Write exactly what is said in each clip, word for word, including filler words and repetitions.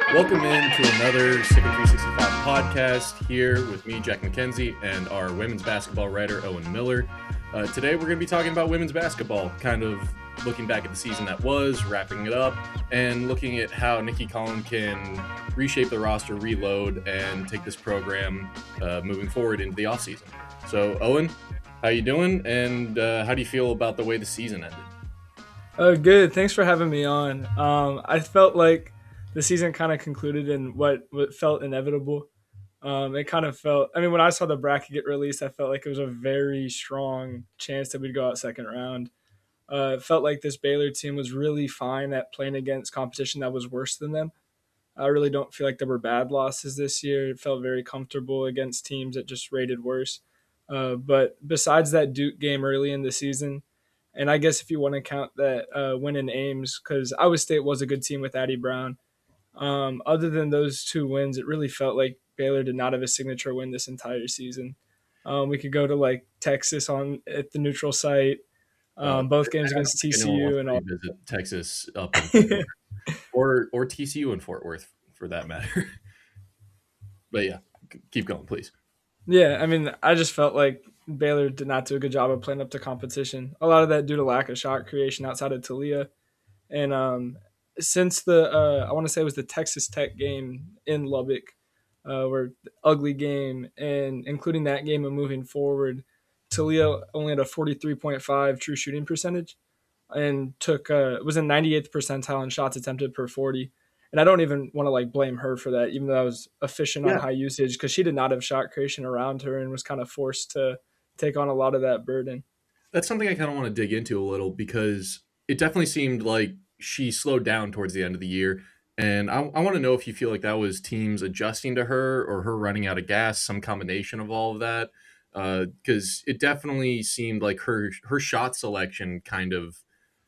Welcome into another Sicker three sixty-five podcast here with me, Jack McKenzie, and our women's basketball writer, Owen Miller. Uh, today, we're going to be talking about women's basketball, kind of looking back at the season that was, wrapping it up, and looking at how Nikki Collin can reshape the roster, reload, and take this program uh, moving forward into the offseason. So, Owen, how you doing, and uh, how do you feel about the way the season ended? Oh, good. Thanks for having me on. Um, I felt like the season kind of concluded in what, what felt inevitable. Um, it kind of felt, I mean, when I saw the bracket get released, I felt like it was a very strong chance that we'd go out second round. Uh, it felt like this Baylor team was really fine at playing against competition that was worse than them. I really don't feel like there were bad losses this year. It felt very comfortable against teams that just rated worse. Uh, but besides that Duke game early in the season, and I guess if you want to count that uh, win in Ames, because Iowa State was a good team with Addie Brown. Um, other than those two wins, it really felt like Baylor did not have a signature win this entire season. Um, we could go to like Texas on at the neutral site, Uh, um, both I games don't against think anyone wants T C U and to all. revisit Texas up in Fort Worth. or or T C U in Fort Worth for that matter. But yeah, keep going, please. Yeah, I mean, I just felt like Baylor did not do a good job of playing up to competition. A lot of that due to lack of shot creation outside of Talia. And um, since the, uh, I want to say it was the Texas Tech game in Lubbock, uh, where ugly game, and including that game and moving forward, Talia only had a forty-three point five true shooting percentage and took uh, was in ninety-eighth percentile in shots attempted per forty. And I don't even want to like blame her for that, even though I was efficient on Yeah, high usage because she did not have shot creation around her and was kind of forced to take on a lot of that burden. that's something I kind of want to dig into a little because it definitely seemed like she slowed down towards the end of the year. And I, I want to know if you feel like that was teams adjusting to her or her running out of gas, some combination of all of that. Because uh, it definitely seemed like her her shot selection kind of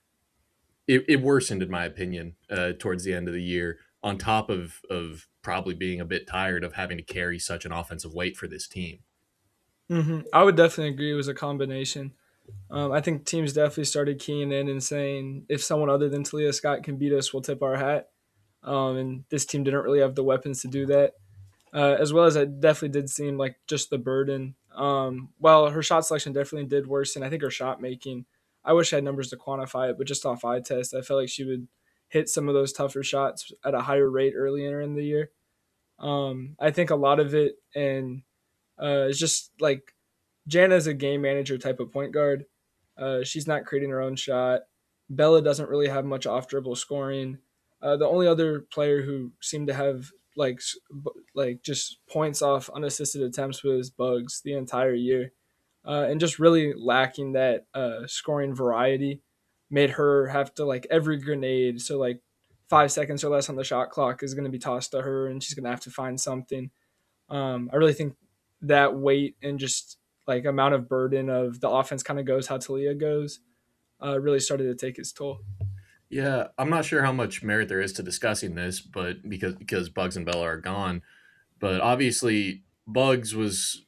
it, it worsened in my opinion uh, towards the end of the year. On top of of probably being a bit tired of having to carry such an offensive weight for this team. hmm I would definitely agree it was a combination. Um, I think teams definitely started keying in and saying if someone other than Talia Scott can beat us, we'll tip our hat. Um, and this team didn't really have the weapons to do that. Uh, as well as it definitely did seem like just the burden. Um, well, her shot selection definitely did worsen. I think her shot making, I wish I had numbers to quantify it, but just off eye test, I felt like she would hit some of those tougher shots at a higher rate earlier in the year. Um, I think a lot of it, and uh, it's just like Jana is a game manager type of point guard. Uh, she's not creating her own shot. Bella doesn't really have much off dribble scoring. Uh, the only other player who seemed to have like like just points off unassisted attempts was Bugs the entire year, uh, and just really lacking that uh, scoring variety made her have to like every grenade. So like five seconds or less on the shot clock is going to be tossed to her, and she's going to have to find something. Um, I really think that weight and just like amount of burden of the offense kind of goes how Talia goes uh, really started to take its toll. Yeah, I'm not sure how much merit there is to discussing this, but because because Bugs and Bella are gone, but obviously Bugs was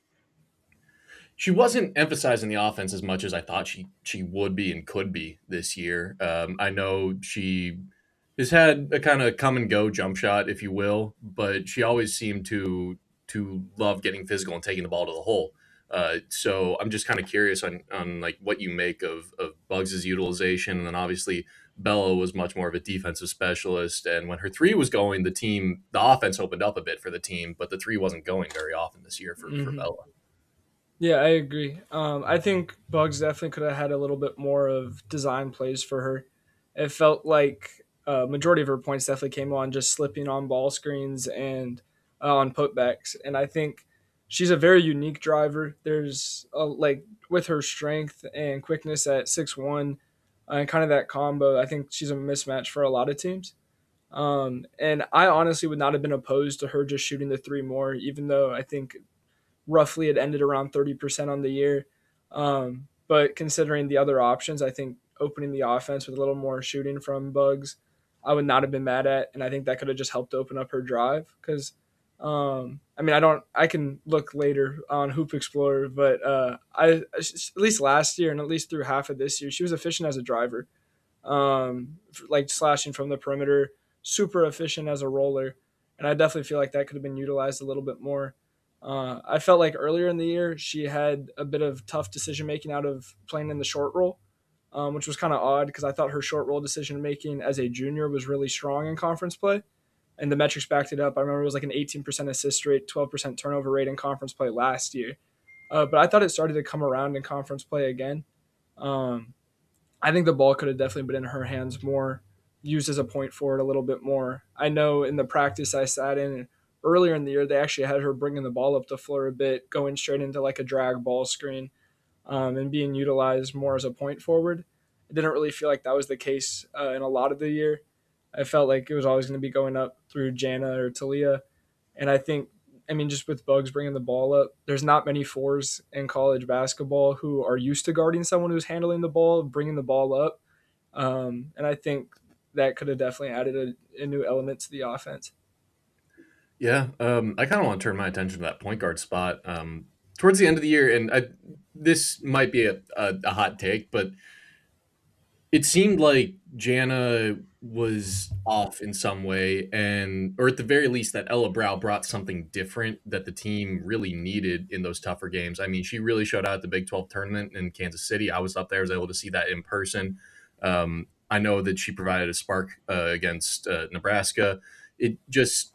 she wasn't emphasizing the offense as much as I thought she she would be and could be this year. Um, I know she has had a kind of come and go jump shot, if you will, but she always seemed to to love getting physical and taking the ball to the hole. Uh, so I'm just kind of curious on on like what you make of of Bugs's utilization, and then obviously Bella was much more of a defensive specialist, and when her three was going, the team the offense opened up a bit for the team, but the three wasn't going very often this year for for hmm Bella. Yeah, I agree. Um, I think Bugs definitely could have had a little bit more of design plays for her. It felt like uh, majority of her points definitely came on just slipping on ball screens and uh, on putbacks, and I think she's a very unique driver. There's a, like with her strength and quickness at six one, uh, and kind of that combo. I think she's a mismatch for a lot of teams. Um, and I honestly would not have been opposed to her just shooting the three more, even though I think roughly it ended around thirty percent on the year. Um, but considering the other options, I think opening the offense with a little more shooting from Bugs, I would not have been mad at. And I think that could have just helped open up her drive because. Um, I mean, I don't. I can look later on Hoop Explorer, but uh, I at least last year and at least through half of this year, she was efficient as a driver, um, like slashing from the perimeter, super efficient as a roller. and I definitely feel like that could have been utilized a little bit more. Uh, I felt like earlier in the year she had a bit of tough decision making out of playing in the short roll, um, which was kind of odd because I thought her short roll decision making as a junior was really strong in conference play, and the metrics backed it up. I remember it was like an eighteen percent assist rate, twelve percent turnover rate in conference play last year. Uh, but I thought it started to come around in conference play again. Um, I think the ball could have definitely been in her hands more, used as a point forward a little bit more. I know in the practice I sat in earlier in the year, they actually had her bringing the ball up the floor a bit, going straight into like a drag ball screen, um, and being utilized more as a point forward. It didn't really feel like that was the case uh, in a lot of the year. I felt like it was always going to be going up through Jana or Talia. And I think, I mean, just with Bugs bringing the ball up, there's not many fours in college basketball who are used to guarding someone who's handling the ball, bringing the ball up. Um, and I think that could have definitely added a, a new element to the offense. Yeah, um, I kind of want to turn my attention to that point guard spot um, towards the end of the year, and I, this might be a, a, a hot take, but it seemed like Jana was off in some way, and or at the very least, that Ella Brow brought something different that the team really needed in those tougher games. I mean, she really showed out at the Big twelve tournament in Kansas City. I was up there, I was able to see that in person. Um, I know that she provided a spark uh, against uh, Nebraska. It just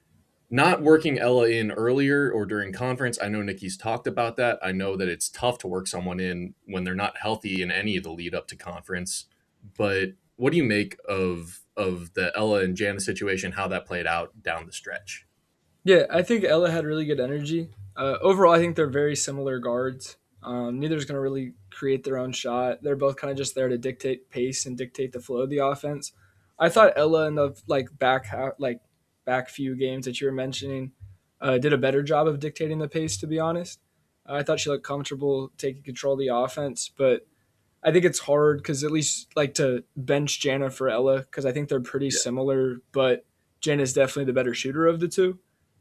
not working Ella in earlier or during conference. I know Nikki's talked about that. I know that it's tough to work someone in when they're not healthy in any of the lead up to conference. But what do you make of of the Ella and Jana situation? How that played out down the stretch? Yeah, I think Ella had really good energy. Uh, overall, I think they're very similar guards. Um, neither's going to really create their own shot. They're both kind of just there to dictate pace and dictate the flow of the offense. I thought Ella in the like back half, like back few games that you were mentioning, uh, did a better job of dictating the pace. To be honest, uh, I thought she looked comfortable taking control of the offense, but I think it's hard because at least like to bench Jana for Ella because I think they're pretty Yeah, similar, but Jana's definitely the better shooter of the two.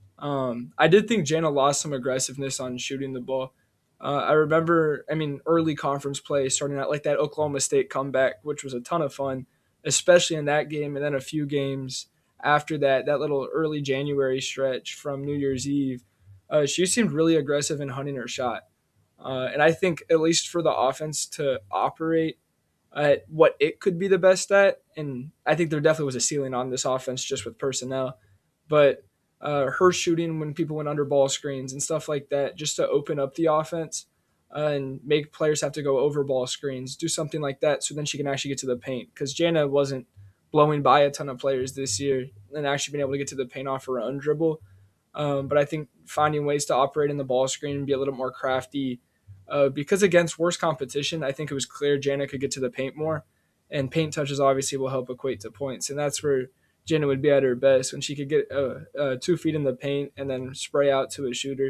Um, I did think Jana lost some aggressiveness on shooting the ball. Uh, I remember, I mean, early conference play starting out like that Oklahoma State comeback, which was a ton of fun, especially in that game. And then a few games after that, that little early January stretch from New Year's Eve, uh, she seemed really aggressive in hunting her shot. Uh, and I think, at least for the offense to operate at what it could be the best at, and I think there definitely was a ceiling on this offense just with personnel, but uh, her shooting when people went under ball screens and stuff like that, just to open up the offense uh, and make players have to go over ball screens, do something like that, so then she can actually get to the paint. Because Jana wasn't blowing by a ton of players this year and actually being able to get to the paint off her own dribble. Um, but I think finding ways to operate in the ball screen and be a little more crafty. Uh, because against worse competition, I think it was clear Jana could get to the paint more, and paint touches obviously will help equate to points, and that's where Jana would be at her best when she could get uh, uh, two feet in the paint and then spray out to a shooter.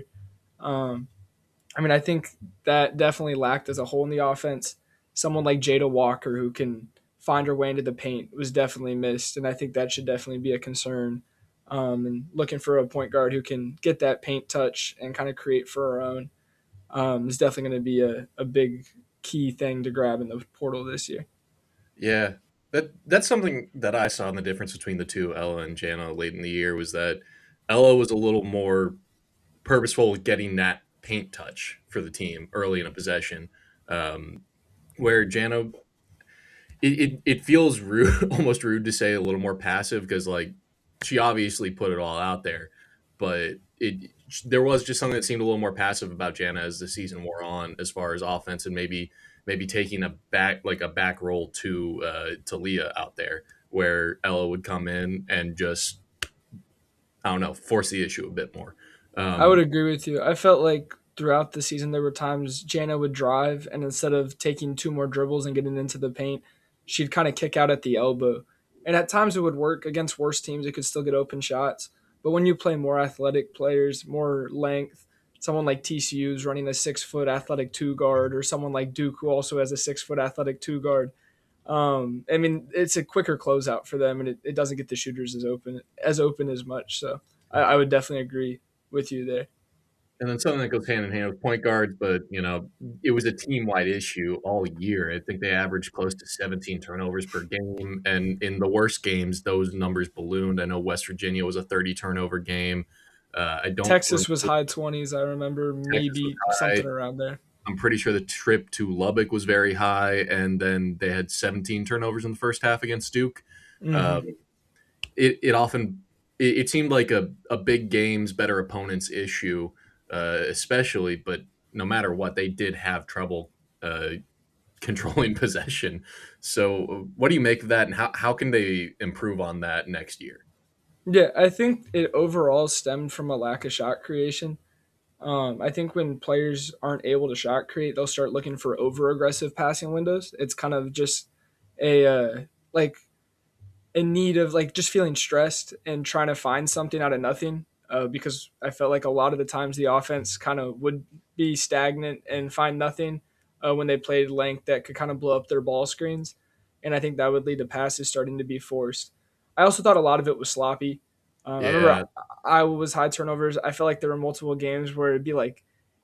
Um, I mean, I think that definitely lacked as a whole in the offense. Someone like Jada Walker who can find her way into the paint was definitely missed, and I think that should definitely be a concern. Um, and looking for a point guard who can get that paint touch and kind of create for her own um, is definitely going to be a, a big key thing to grab in the portal this year. yeah. That that's something that I saw in the difference between the two, Ella and Jana, late in the year, was that Ella was a little more purposeful with getting that paint touch for the team early in a possession, um, where Jana it, it, it feels rude, almost rude to say a little more passive because like she obviously put it all out there, but it there was just something that seemed a little more passive about Jana as the season wore on, as far as offense and maybe maybe taking a back like a back roll to uh, to Leah out there where Ella would come in and just I don't know force the issue a bit more. I would Um, agree with you. I felt like throughout the season there were times Jana would drive and instead of taking two more dribbles and getting into the paint, she'd kind of kick out at the elbow. And at times it would work against worse teams. It could still get open shots. But when you play more athletic players, more length, someone like T C U's running a six foot athletic two guard, or someone like Duke who also has a six foot athletic two guard. Um, I mean, it's a quicker closeout for them, and it, it doesn't get the shooters as open as open as much. So I, I would definitely agree with you there. And then something that goes hand in hand with point guards, but you know, it was a team wide issue all year. I think they averaged close to seventeen turnovers per game, and in the worst games, those numbers ballooned. I know West Virginia was a thirty turnover game. Uh, I don't Texas was remember high twenties, I remember, Texas was maybe high. something around there. I'm pretty sure the trip to Lubbock was very high, and then they had seventeen turnovers in the first half against Duke. Um, Hmm. it it often it, it seemed like a, a big games, better opponents issue, uh, especially. But no matter what, they did have trouble uh, controlling possession. So, what do you make of that, and how how can they improve on that next year? Yeah, I think it overall stemmed from a lack of shot creation. Um, I think when players aren't able to shot create, they'll start looking for over aggressive passing windows. It's kind of just a uh, like in need of like just feeling stressed and trying to find something out of nothing. Uh, because I felt like a lot of the times the offense kind of would be stagnant and find nothing uh, when they played length that could kind of blow up their ball screens, and I think that would lead to passes starting to be forced. I also thought a lot of it was sloppy. Um, I remember Yeah, Iowa was high turnovers. I felt like there were multiple games where it'd be like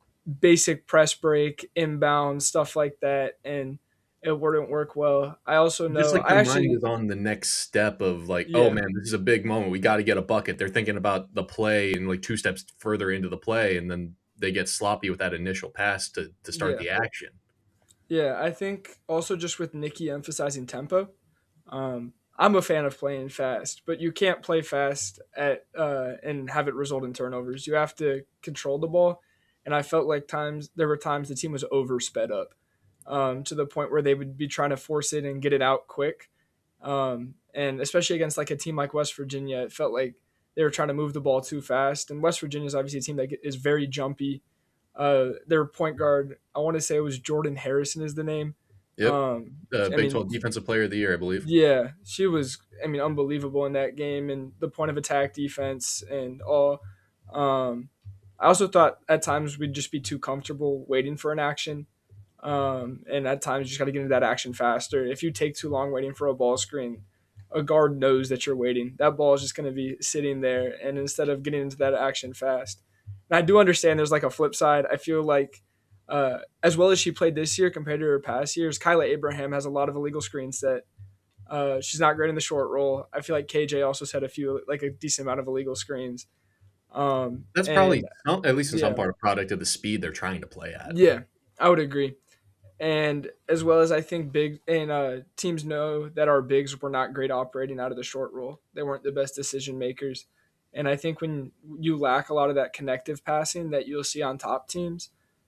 basic press break, inbound, stuff like that, and it wouldn't work well. I also just know like I their mind actually, is on the next step of like, oh yeah, man, this is a big moment. We got to get a bucket. They're thinking about the play and like two steps further into the play, and then they get sloppy with that initial pass to to start yeah, the action. yeah. I think also just with Nikki emphasizing tempo. Um, I'm a fan of playing fast, but you can't play fast at uh, and have it result in turnovers. You have to control the ball, and I felt like times there were times the team was over sped up um, to the point where they would be trying to force it and get it out quick. Um, and especially against like a team like West Virginia, it felt like they were trying to move the ball too fast. And West Virginia is obviously a team that is very jumpy. Uh, their point guard, I want to say it was Jordan Harrison is the name. Yep, Um, uh, I Big mean, twelve Defensive Player of the Year, I believe. yeah, she was. I mean, unbelievable in that game and the point of attack defense and all. Um, I also thought at times we'd just be too comfortable waiting for an action, um, and at times you just got to get into that action faster. If you take too long waiting for a ball screen, a guard knows that you're waiting. That ball is just going to be sitting there, and instead of getting into that action fast, and I do understand there's like a flip side. I feel like. Uh, as well as she played this year compared to her past years, Kyla Abraham has a lot of illegal screens that uh, she's not great in the short roll. I feel like K J also had a few, like a decent amount of illegal screens. Um, That's and probably some, at least in some yeah, part, a product of the speed they're trying to play at. yeah, I would agree. And as well as I think big and uh, teams know that our bigs were not great operating out of the short roll. They weren't the best decision makers. And I think when you lack a lot of that connective passing that you'll see on top teams,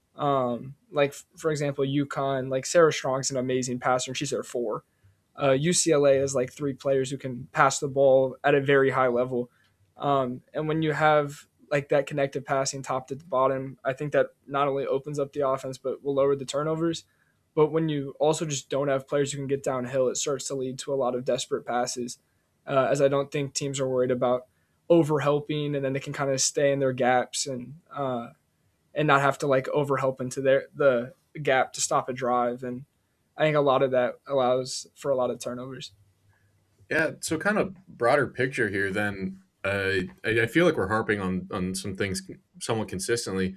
um, like for example, UConn, like Sarah Strong's an amazing passer and she's their four. Uh, U C L A is like three players who can pass the ball at a very high level. Um, and when you have like that connective passing top to bottom, I think that not only opens up the offense, but will lower the turnovers. But when you also just don't have players who can get downhill, it starts to lead to a lot of desperate passes. Uh, as I don't think teams are worried about over helping, and then they can kind of stay in their gaps and uh, and not have to like over help into their the gap to stop a drive. And I think a lot of that allows for a lot of turnovers. Yeah, so kind of broader picture here. Then uh, I, I feel like we're harping on on some things somewhat consistently.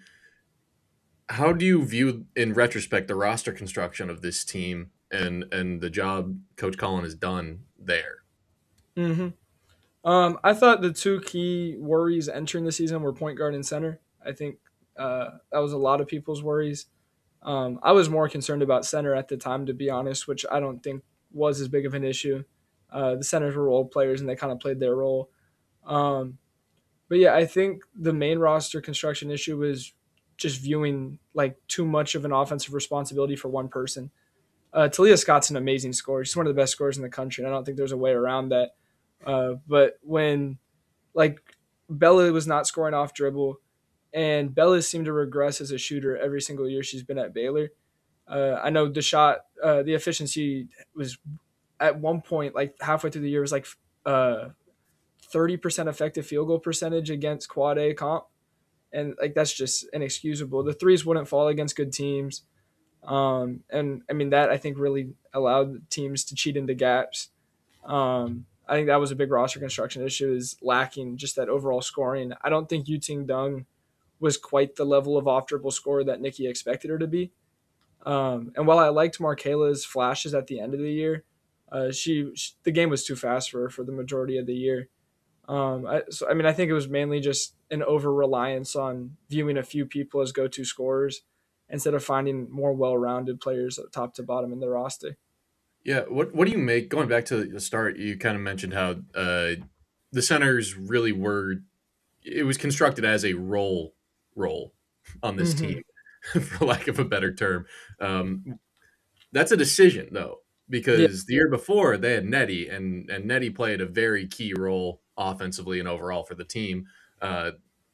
How do you view, in retrospect, the roster construction of this team and and the job Coach Cullen has done there? Hmm. Um, I thought the two key worries entering the season were point guard and center. I think uh, that was a lot of people's worries. Um, I was more concerned about center at the time, to be honest, which I don't think was as big of an issue. Uh, the centers were role players and they kind of played their role. Um, but yeah, I think the main roster construction issue was just viewing like too much of an offensive responsibility for one person. Uh, Talia Scott's an amazing scorer. She's one of the best scorers in the country. And I don't think there's a way around that. Uh, but when like Bella was not scoring off dribble, and Bella seemed to regress as a shooter every single year she's been at Baylor. Uh, I know the shot, uh, the efficiency was at one point like halfway through the year was like uh, thirty percent effective field goal percentage against quad A comp, and like that's just inexcusable. The threes wouldn't fall against good teams, um, and I mean that I think really allowed teams to cheat into gaps. Um, I think that was a big roster construction issue is lacking just that overall scoring. I don't think Yu Ting Dung was quite the level of off dribble scorer that Nikki expected her to be. Um, and while I liked Markela's flashes at the end of the year, uh, she, she the game was too fast for her for the majority of the year. Um, I, so I mean, I think it was mainly just an over reliance on viewing a few people as go to scorers instead of finding more well rounded players top to bottom in the roster. Yeah, what what do you make going back to the start? You kind of mentioned how uh, the centers really were. It was constructed as a role role on this Mm-hmm. team, for lack of a better term. Um, that's a decision though, Yeah, because the year before they had Nettie, and and Nettie played a very key role offensively and overall for the team. Uh,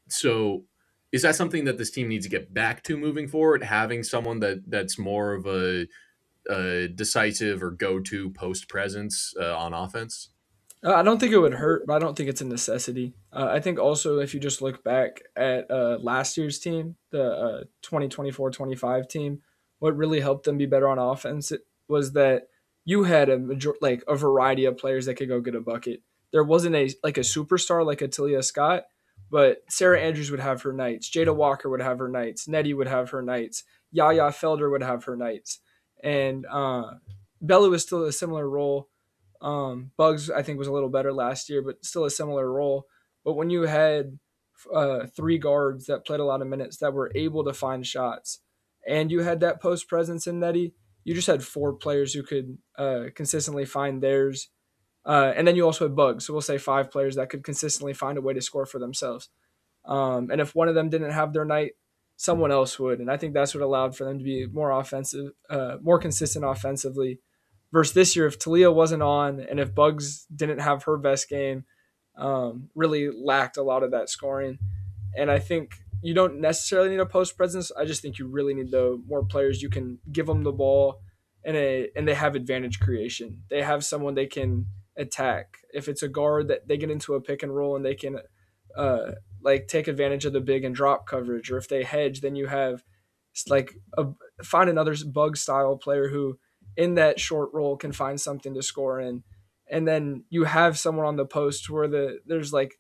so, is that something that this team needs to get back to moving forward? Having someone that that's more of a uh, decisive or go-to post presence uh, on offense. Uh, I don't think it would hurt, but I don't think it's a necessity. Uh, I think also if you just look back at uh, last year's team, the uh, twenty twenty-four twenty-five team, what really helped them be better on offense it, was that you had a major- like a variety of players that could go get a bucket. There wasn't a like a superstar like Atilia Scott, but Sarah Andrews would have her nights. Jada Walker would have her nights. Nettie would have her nights. Yaya Felder would have her nights, and uh, Bella was still a similar role. Um, Bugs, I think, was a little better last year, but still a similar role. But when you had uh, three guards that played a lot of minutes that were able to find shots, and you had that post presence in Nettie, you just had four players who could uh, consistently find theirs. Uh, and then you also had Bugs, so we'll say five players that could consistently find a way to score for themselves. Um, and if one of them didn't have their night, someone else would. And I think that's what allowed for them to be more offensive, uh, more consistent offensively. Versus this year, if Talia wasn't on and if Bugs didn't have her best game, um, really lacked a lot of that scoring. And I think you don't necessarily need a post presence. I just think you really need the more players you can give them the ball, and a and they have advantage creation. They have someone they can attack. If it's a guard that they get into a pick and roll and they can uh, like take advantage of the big and drop coverage, or if they hedge, then you have like a, find another bug style player who in that short roll can find something to score in, and then you have someone on the post where the there's like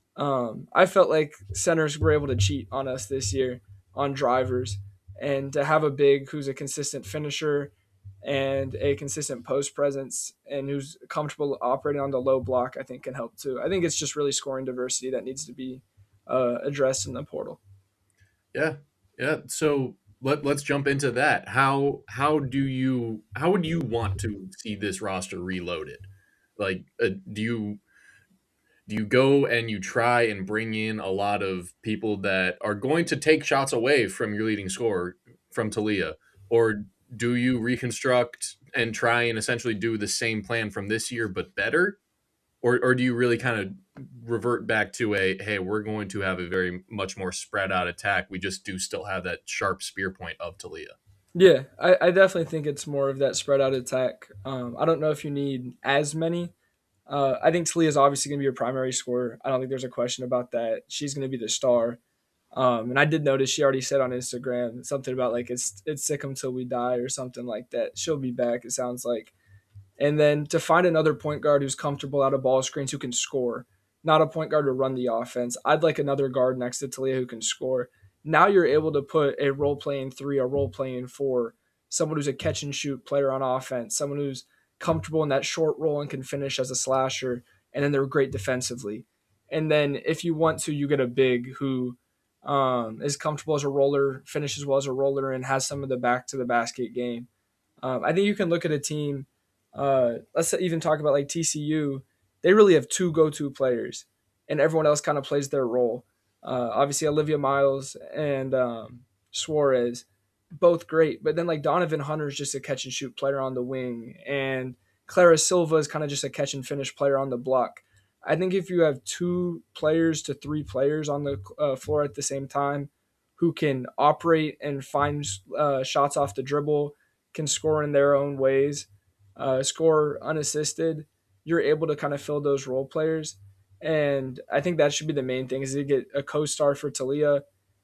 um, I felt like centers were able to cheat on us this year on drivers, and to have a big who's a consistent finisher and a consistent post presence and who's comfortable operating on the low block, I think can help too. I think it's just really scoring diversity that needs to be uh, addressed in the portal. Yeah, yeah. So let let's jump into that. How how do you how would you want to see this roster reloaded? Like, uh, do you do you go and you try and bring in a lot of people that are going to take shots away from your leading scorer from Talia, or do you reconstruct and try and essentially do the same plan from this year but better? Or, or do you really kind of revert back to a hey, we're going to have a very much more spread out attack. We just do still have that sharp spear point of Talia. Yeah, I, I definitely think it's more of that spread out attack. Um, I don't know if you need as many. Uh, I think Talia is obviously going to be your primary scorer. I don't think there's a question about that. She's going to be the star. Um, and I did notice she already said on Instagram something about like it's it's sick until we die or something like that. She'll be back. It sounds like. And then to find another point guard who's comfortable out of ball screens who can score, not a point guard to run the offense. I'd like another guard next to Talia who can score. Now you're able to put a role playing three, a role playing four, someone who's a catch and shoot player on offense, someone who's comfortable in that short role and can finish as a slasher, and then they're great defensively. And then if you want to, you get a big who um, is comfortable as a roller, finishes well as a roller, and has some of the back to the basket game. Um, I think you can look at a team. Uh, let's even talk about like T C U. They really have two go-to players, and everyone else kind of plays their role. Uh, obviously, Olivia Miles and um, Suarez, both great. But then like Donovan Hunter is just a catch and shoot player on the wing, and Clara Silva is kind of just a catch and finish player on the block. I think if you have two players to three players on the uh, floor at the same time who can operate and find uh, shots off the dribble, can score in their own ways, uh, score unassisted, you're able to kind of fill those role players. And I think that should be the main thing is to get a co-star for Talia,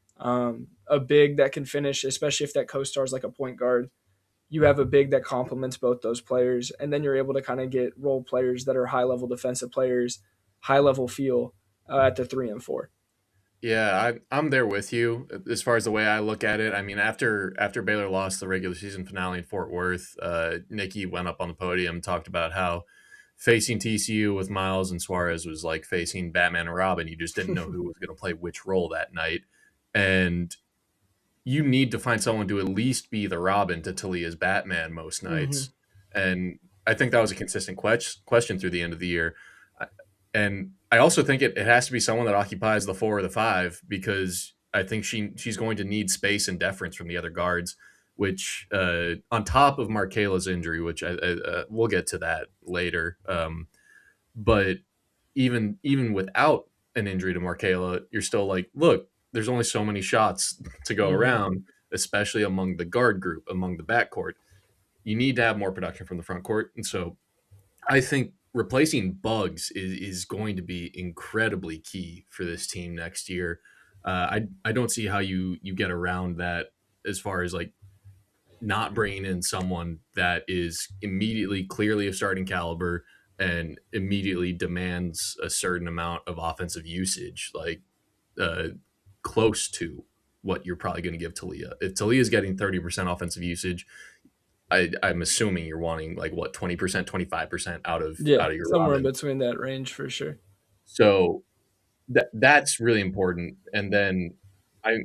um, a big that can finish, especially if that co-star is like a point guard. You have a big that complements both those players, and then you're able to kind of get role players that are high level defensive players, high level feel uh, at the three and four. Yeah, I, I'm there with you as far as the way I look at it. I mean, after after Baylor lost the regular season finale in Fort Worth, uh, Nikki went up on the podium and talked about how facing T C U with Miles and Suarez was like facing Batman and Robin. You just didn't know who was going to play which role that night, and you need to find someone to at least be the Robin to Talia's Batman most Hmm. nights. And I think that was a consistent que- question through the end of the year. And I also think it, it has to be someone that occupies the four or the five because I think she she's going to need space and deference from the other guards, which uh, on top of Markela's injury, which I, I, uh, we'll get to that later. Um, but even even without an injury to Markela, you're still like, look, there's only so many shots to go Hmm. around, especially among the guard group, among the backcourt. You need to have more production from the front court, and so I think replacing Bugs is, is going to be incredibly key for this team next year. Uh, I I don't see how you you get around that as far as like not bringing in someone that is immediately clearly of starting caliber and immediately demands a certain amount of offensive usage, like uh, close to what you're probably going to give Talia. If Talia is getting thirty percent offensive usage, I, I'm assuming you're wanting like what twenty percent, twenty-five percent out of Yeah, out of your somewhere in Robin. between that range for sure. So that that's really important. And then I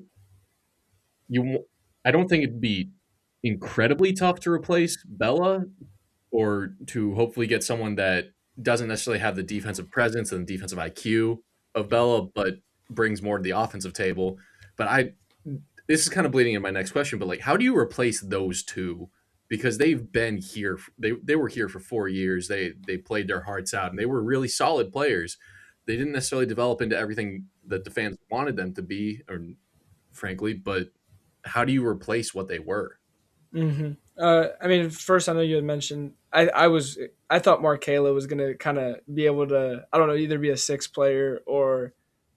you I don't think it'd be incredibly tough to replace Bella or to hopefully get someone that doesn't necessarily have the defensive presence and defensive I Q of Bella, but brings more to the offensive table. But I, this is kind of bleeding in my next question, but like, how do you replace those two? Because they've been here, they they were here for four years. They they played their hearts out, and they were really solid players. They didn't necessarily develop into everything that the fans wanted them to be, or frankly, but how do you replace what they were? Hmm. Uh, I mean, first I know you had mentioned I, I was I thought Markela was gonna kind of be able to, I don't know, either be a six player or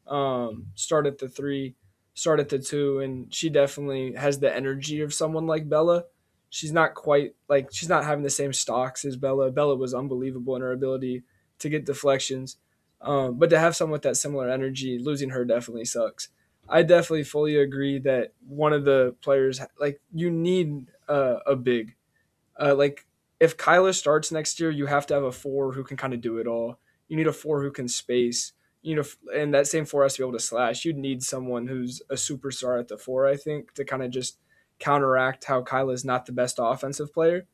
um, start at the three, start at the two, and she definitely has the energy of someone like Bella. She's not quite like she's not having the same stocks as Bella. Bella was unbelievable in her ability to get deflections, um, but to have someone with that similar energy, losing her definitely sucks. I definitely fully agree that one of the players like you need uh, a big uh, like if Kyla starts next year, you have to have a four who can kind of do it all. You need a four who can space. You know, and that same four has to be able to slash. You'd need someone who's a superstar at the four, I think, to kind of just counteract how Kyla's not the best offensive player.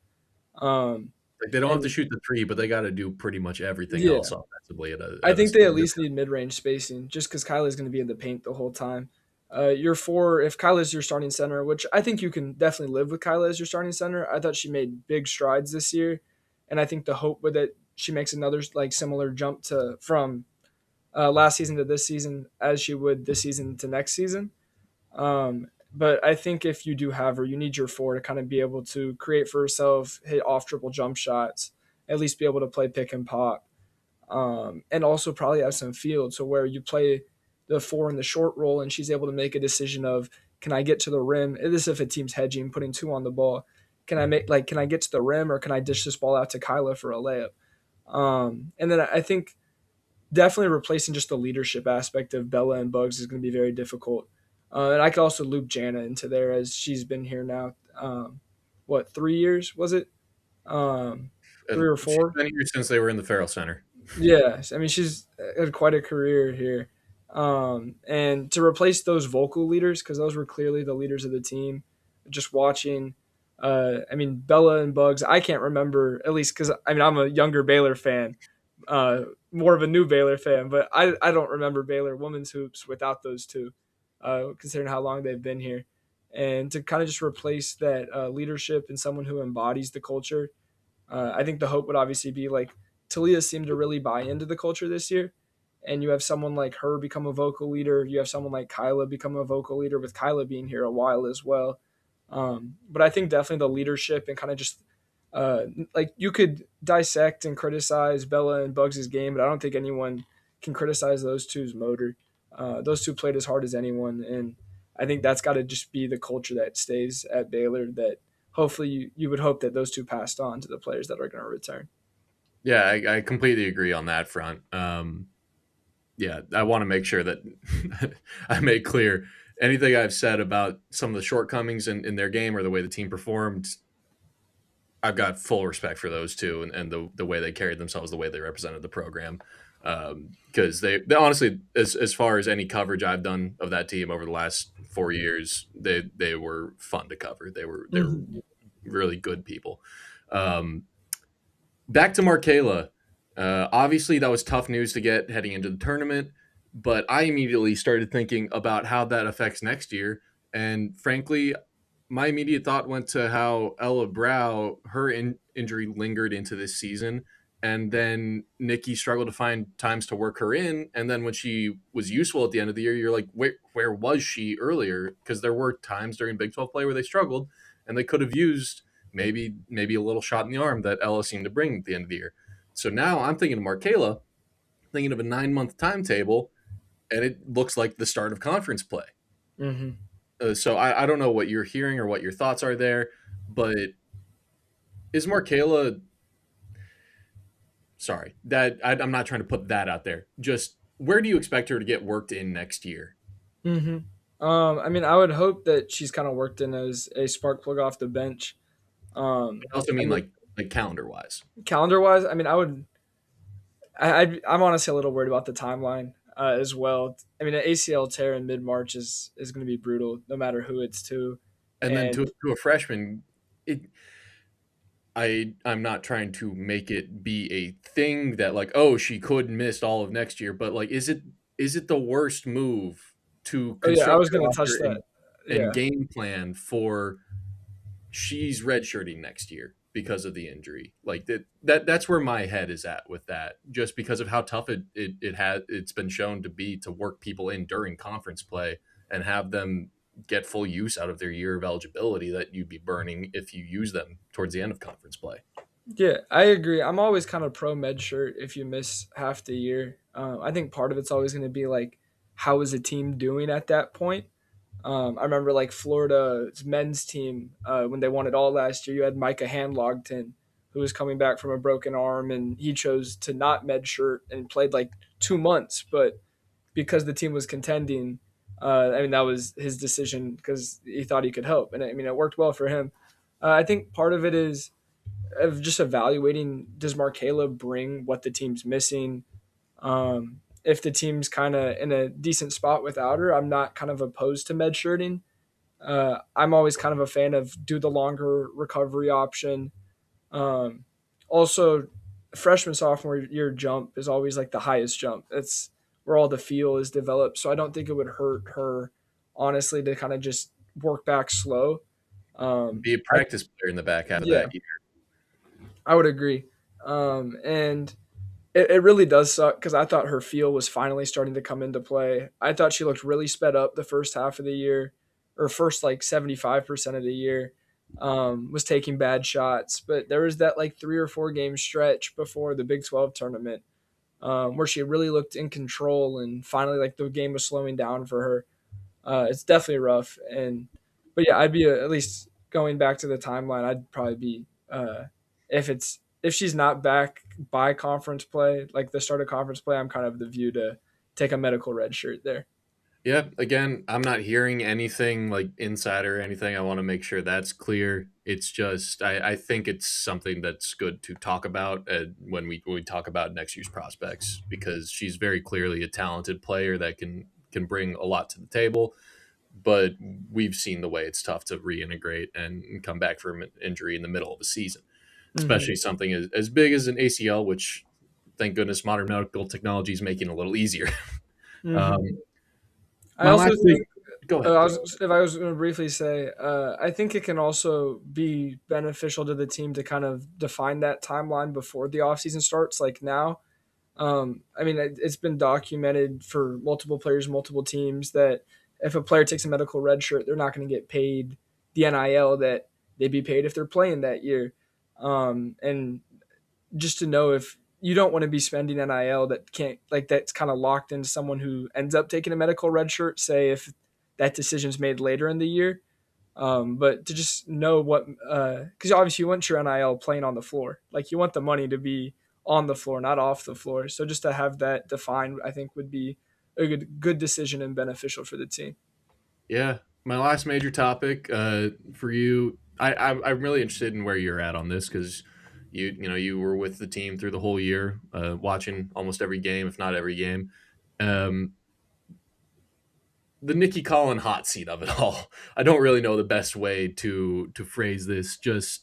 Um, Like they don't have to and shoot the three, but they got to do pretty much everything yeah, else offensively at a I at a think they at really least need mid range spacing just because Kyla's going to be in the paint the whole time. Uh, your four, if Kyla's your starting center, which I think you can definitely live with Kyla as your starting center, I thought she made big strides this year, and I think the hope with it, she makes another like similar jump to from uh, last season to this season as she would this season to next season. Um, but I think if you do have her, you need your four to kind of be able to create for herself, hit off triple jump shots, at least be able to play pick and pop, um, and also probably have some field. So where you play the four in the short roll, and she's able to make a decision of can I get to the rim? This is if a team's hedging, putting two on the ball. Can I make like can I get to the rim or can I dish this ball out to Kyla for a layup? Um, and then I think definitely replacing just the leadership aspect of Bella and Bugs is going to be very difficult. Uh, and I could also loop Jana into there as she's been here now. Um, what three years was it? Um, Uh, Three or she's four? been here since they were in the Farrell Center. Yeah, I mean she's had quite a career here, um, and to replace those vocal leaders because those were clearly the leaders of the team. Just watching, uh, I mean Bella and Bugs. I can't remember at least because I mean I'm a younger Baylor fan, uh, more of a new Baylor fan, but I I don't remember Baylor women's hoops without those two, uh, considering how long they've been here, and to kind of just replace that uh, leadership and someone who embodies the culture. Uh, I think the hope would obviously be like Talia seemed to really buy into the culture this year. And you have someone like her become a vocal leader. You have someone like Kyla become a vocal leader, with Kyla being here a while as well. Um, but I think definitely the leadership and kind of just uh, like you could dissect and criticize Bella and Bugs' game, but I don't think anyone can criticize those two's motor. Uh, those two played as hard as anyone, and I think that's got to just be the culture that stays at Baylor. That hopefully you, you would hope that those two passed on to the players that are going to return. Yeah, I, I completely agree on that front. Um, yeah, I want to make sure that I make clear anything I've said about some of the shortcomings in, in their game or the way the team performed. I've got full respect for those two and, and the the way they carried themselves, the way they represented the program. Because um, they, they honestly, as as far as any coverage I've done of that team over the last four years, they they were fun to cover. They were they were Mm-hmm. really good people. Um, Back to Markela. Uh, obviously, that was tough news to get heading into the tournament, but I immediately started thinking about how that affects next year. And frankly, my immediate thought went to how Ella Brow, her in- injury lingered into this season. And then Nikki struggled to find times to work her in. And then when she was useful at the end of the year, you're like, where, where was she earlier? Because there were times during Big twelve play where they struggled and they could have used maybe maybe a little shot in the arm that Ella seemed to bring at the end of the year. So now I'm thinking of Markela, thinking of a nine month timetable, and it looks like the start of conference play. Mm-hmm. Uh, so I, I don't know what you're hearing or what your thoughts are there, but is Markela? Sorry, that I, I'm not trying to put that out there. Just where do you expect her to get worked in next year? Mm-hmm. Um, I mean, I would hope that she's kind of worked in as a spark plug off the bench. Um, I also I mean mean, like like calendar wise. calendar wise, I mean, I would. I, I'd, I'm honestly a little worried about the timeline uh, as well. I mean, an A C L tear in mid March is is going to be brutal, no matter who it's to. And then to And to a freshman, it I I'm not trying to make it be a thing that like, oh, she could miss all of next year, but like is it is it the worst move to oh yeah, I construct was your going to touch roster that. and and Yeah, game plan for she's redshirting next year because of the injury? Like that that that's where my head is at with that, just because of how tough it it, it had it's been shown to be to work people in during conference play and have them get full use out of their year of eligibility that you'd be burning if you use them towards the end of conference play. yeah, I agree. I'm always kind of pro med shirt if you miss half the year. Um, I think part of it's always going to be like, how is a team doing at that point? Um, I remember like Florida's men's team uh, when they won it all last year. You had Micah Handlogton, who was coming back from a broken arm, and he chose to not medshirt and played like two months. But because the team was contending, uh, I mean that was his decision because he thought he could help, and I mean it worked well for him. Uh, I think part of it is of just evaluating, does Markela bring what the team's missing? Um, if the team's kind of in a decent spot without her, I'm not kind of opposed to med shirting. Uh, I'm always kind of a fan of do the longer recovery option. Um, Also, freshman sophomore year jump is always like the highest jump. It's where all the feel is developed. So I don't think it would hurt her, honestly, to kind of just work back slow. Um, Be a I, practice player in the back half of yeah, that year. I would agree. Um, and it, it really does suck because I thought her feel was finally starting to come into play. I thought she looked really sped up the first half of the year, or first like seventy-five percent of the year. Um, was taking bad shots, but there was that like three or four game stretch before the Big twelve tournament um, where she really looked in control, and finally like the game was slowing down for her. Uh, it's definitely rough, and but yeah, I'd be uh, at least going back to the timeline. I'd probably be uh, if it's if she's not back by conference play, like the start of conference play, I'm kind of the view to take a medical red shirt there. Yeah, again, I'm not hearing anything like insider or anything. I want to make sure that's clear. It's just I, I think it's something that's good to talk about uh, when we when we talk about next year's prospects, because she's very clearly a talented player that can can bring a lot to the table. But we've seen the way it's tough to reintegrate and come back from an injury in the middle of a season, Mm-hmm. especially something as, as big as an A C L, which thank goodness modern medical technology is making a little easier. Mm-hmm. Um, I my also last thing, think go uh, ahead. I Go. was, if I was going to briefly say, uh, I think it can also be beneficial to the team to kind of define that timeline before the offseason starts, like now. Um, I mean, it, it's been documented for multiple players, multiple teams that if a player takes a medical red shirt, they're not going to get paid the N I L that they'd be paid if they're playing that year. Um, and just to know if you don't want to be spending N I L that can't like that's kind of locked into someone who ends up taking a medical red shirt, say if that decision's made later in the year. Um, but to just know what, because uh, obviously you want your N I L playing on the floor, like you want the money to be on the floor, not off the floor. So just to have that defined, I think would be a good good decision and beneficial for the team. Yeah, my last major topic uh, for you. I, I I'm really interested in where you're at on this because you you know you were with the team through the whole year, uh, watching almost every game, if not every game. Um, the Nikki Collin hot seat of it all. I don't really know the best way to to phrase this. Just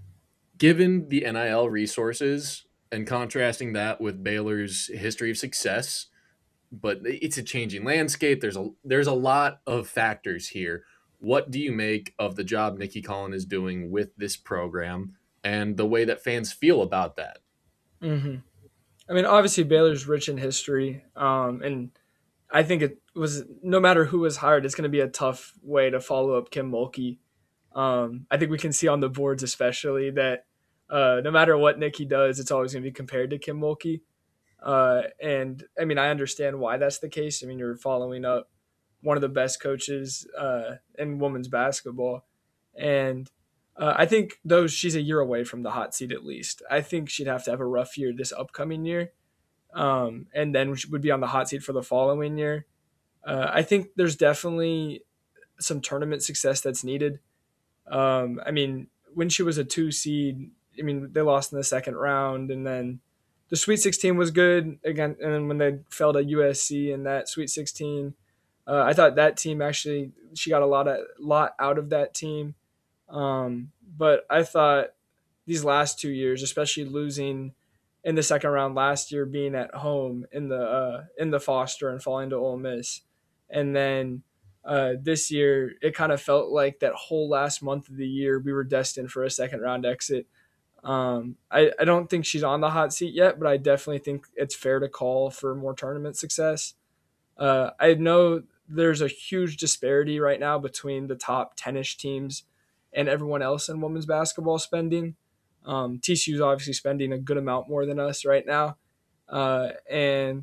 given the N I L resources and contrasting that with Baylor's history of success, but it's a changing landscape. There's a there's a lot of factors here. What do you make of the job Nikki Collin is doing with this program and the way that fans feel about that? hmm I mean, obviously Baylor's rich in history, um, and I think it was no matter who was hired, it's going to be a tough way to follow up Kim Mulkey. Um, I think we can see on the boards, especially that uh, no matter what Nikki does, it's always going to be compared to Kim Mulkey. Uh, and I mean, I understand why that's the case. I mean, you're following up one of the best coaches uh, in women's basketball, and uh, I think though she's a year away from the hot seat at least. I think she'd have to have a rough year this upcoming year, um, and then she would be on the hot seat for the following year. Uh, I think there's definitely some tournament success that's needed. Um, I mean, when she was a two seed, I mean, they lost in the second round, and then the Sweet sixteen was good again. And then when they fell to U S C in that Sweet sixteen, uh, I thought that team actually she got a lot of lot out of that team. Um, but I thought these last two years, especially losing in the second round last year, being at home in the uh, in the Foster and falling to Ole Miss, and then uh, this year it kind of felt like that whole last month of the year we were destined for a second round exit. Um, I, I don't think she's on the hot seat yet, but I definitely think it's fair to call for more tournament success. Uh, I know there's a huge disparity right now between the top ten-ish teams and everyone else in women's basketball spending. Um, T C U is obviously spending a good amount more than us right now. Uh, and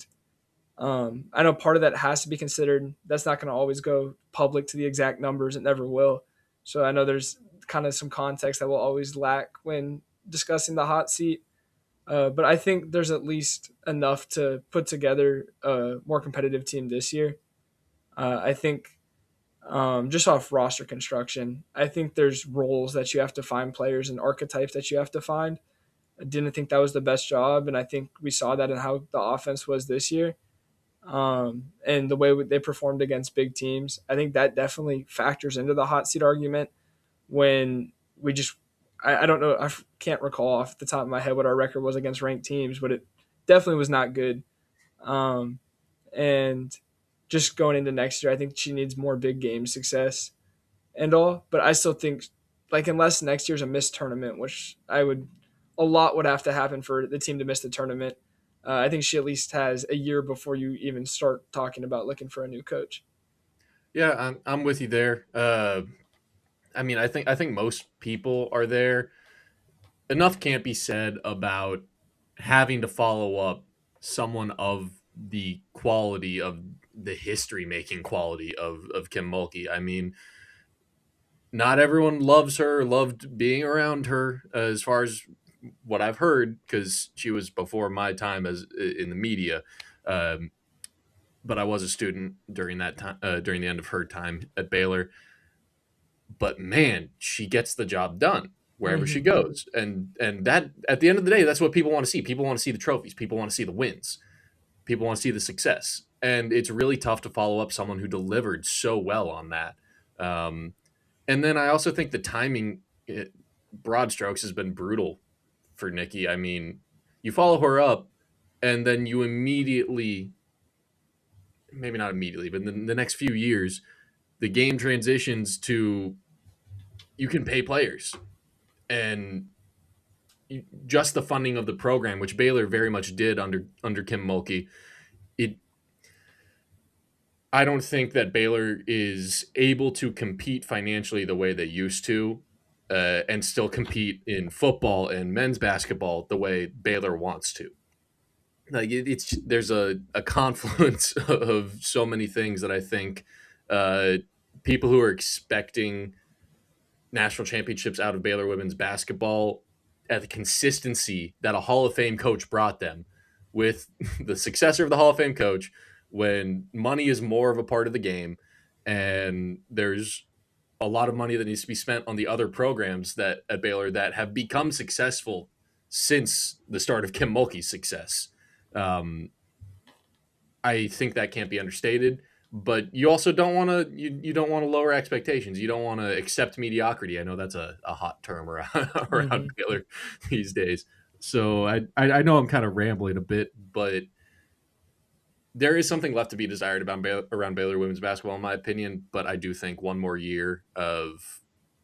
um, I know part of that has to be considered. That's not going to always go public to the exact numbers. It never will. So I know there's kind of some context that will always lack when discussing the hot seat. Uh, but I think there's at least enough to put together a more competitive team this year. Uh, I think um, just off roster construction, I think there's roles that you have to find players and archetypes that you have to find. I didn't think that was the best job, and I think we saw that in how the offense was this year, um, and the way they performed against big teams. I think that definitely factors into the hot seat argument when we just I, I don't know I can't recall off the top of my head what our record was against ranked teams, but it definitely was not good. Um, and just going into next year, I think she needs more big game success and all. But I still think, like, unless next year's a missed tournament, which I would, a lot would have to happen for the team to miss the tournament. Uh, I think she at least has a year before you even start talking about looking for a new coach. Yeah, I'm I'm with you there. Uh, I mean, I think I think most people are there. Enough can't be said about having to follow up someone of the quality of the history making quality of of Kim Mulkey. I mean, not everyone loves her, loved being around her, uh, as far as what I've heard, because she was before my time as in the media. Um, but I was a student during that time, uh, during the end of her time at Baylor. But man, she gets the job done wherever she Mm-hmm. goes, and and that at the end of the day, that's what people want to see. People want to see the trophies. People want to see the wins. People want to see the success, and it's really tough to follow up someone who delivered so well on that. Um, and then I also think the timing, it, broad strokes, has been brutal for Nikki. I mean, you follow her up, and then you immediately, maybe not immediately, but in the next few years, the game transitions to you can pay players and just the funding of the program, which Baylor very much did under under Kim Mulkey. It I don't think that Baylor is able to compete financially the way they used to, uh, and still compete in football and men's basketball the way Baylor wants to. Like it, it's there's a, a confluence of so many things that I think uh, people who are expecting national championships out of Baylor women's basketball at the consistency that a Hall of Fame coach brought them with the successor of the Hall of Fame coach, when money is more of a part of the game and there's a lot of money that needs to be spent on the other programs that at Baylor that have become successful since the start of Kim Mulkey's success. Um, I think that can't be understated, but you also don't want to you, you don't want to lower expectations. You don't want to accept mediocrity. I know that's a, a hot term around around Mm-hmm. Baylor these days. So I, I I know I'm kind of rambling a bit, but there is something left to be desired about Baylor, around Baylor women's basketball, in my opinion. But I do think one more year of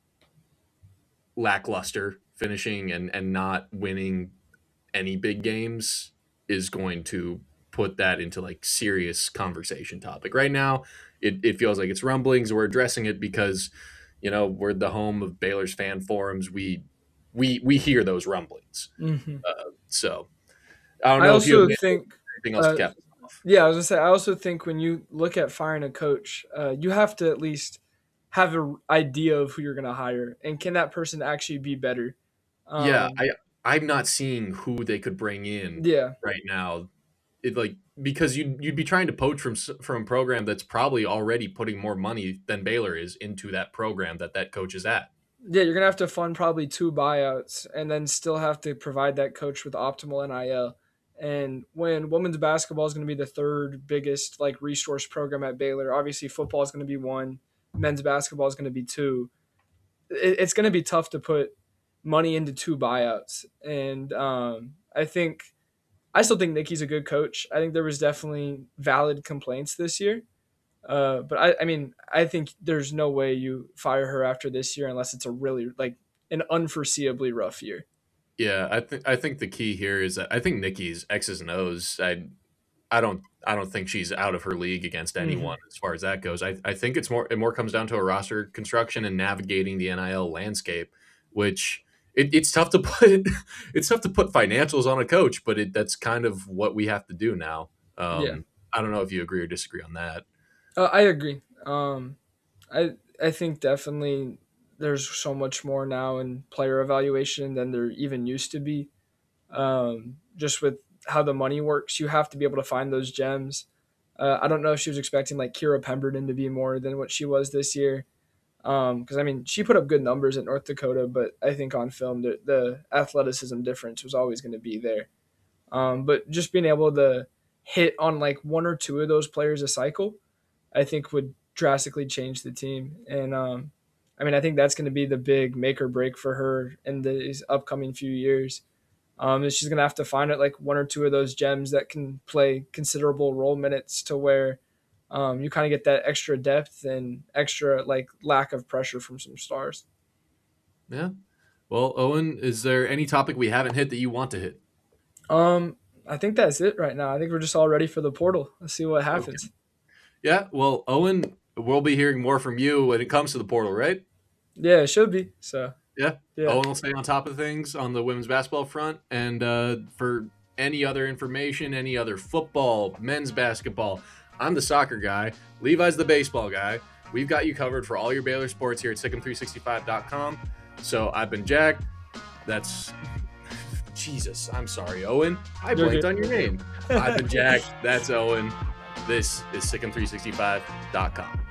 lackluster finishing and and not winning any big games is going to put that into like serious conversation topic. Right now, it, it feels like it's rumblings. We're addressing it because, you know, we're the home of Baylor's fan forums. We we we hear those rumblings. Mm-hmm. Uh, so I don't I know if you also have think, anything else uh, to cap this off. yeah, I was gonna say, I also think when you look at firing a coach, uh, you have to at least have an idea of who you're gonna hire, and can that person actually be better? Yeah, Um, I I'm not seeing who they could bring in yeah, right now. It like because you you'd be trying to poach from s- from a program that's probably already putting more money than Baylor is into that program that that coach is at. yeah, you're gonna have to fund probably two buyouts, and then still have to provide that coach with optimal N I L. And when women's basketball is going to be the third biggest like resource program at Baylor, obviously football is going to be one, men's basketball is going to be two. It, it's going to be tough to put money into two buyouts, and um, I think I still think Nikki's a good coach. I think there was definitely valid complaints this year. Uh, but I, I mean, I think there's no way you fire her after this year unless it's a really like an unforeseeably rough year. Yeah, I think I think the key here is that I think Nikki's X's and O's. I I don't I don't think she's out of her league against Mm-hmm. anyone as far as that goes. I, I think it's more it more comes down to a roster construction and navigating the N I L landscape, which it, it's tough to put it's tough to put financials on a coach, but it, that's kind of what we have to do now. Yeah, Um, I don't know if you agree or disagree on that. uh, I agree. Um, I I think definitely there's so much more now in player evaluation than there even used to be. Um, just with how the money works, you have to be able to find those gems. Uh, I don't know if she was expecting like Kira Pemberton to be more than what she was this year. Um, because I mean, she put up good numbers at North Dakota, but I think on film the, the athleticism difference was always going to be there. Um, but just being able to hit on like one or two of those players a cycle, I think would drastically change the team. And um, I mean, I think that's going to be the big make or break for her in these upcoming few years. Um, is she's going to have to find it like one or two of those gems that can play considerable role minutes to where um, you kind of get that extra depth and extra like lack of pressure from some stars. Yeah. Well, Owen, is there any topic we haven't hit that you want to hit? Um, I think that's it right now. I think we're just all ready for the portal. Let's see what Okay. happens. Yeah. Well, Owen, we'll be hearing more from you when it comes to the portal, right? Yeah, it should be. So Yeah. yeah, Owen will stay on top of things on the women's basketball front. And uh, for any other information, any other football, men's basketball, I'm the soccer guy. Levi's the baseball guy. We've got you covered for all your Baylor sports here at sic em three sixty-five dot com. So I've been Jack. That's Jesus. I'm sorry, Owen. I you're blanked good. on your name. I've been Jack. That's Owen. This is sic em three sixty-five dot com.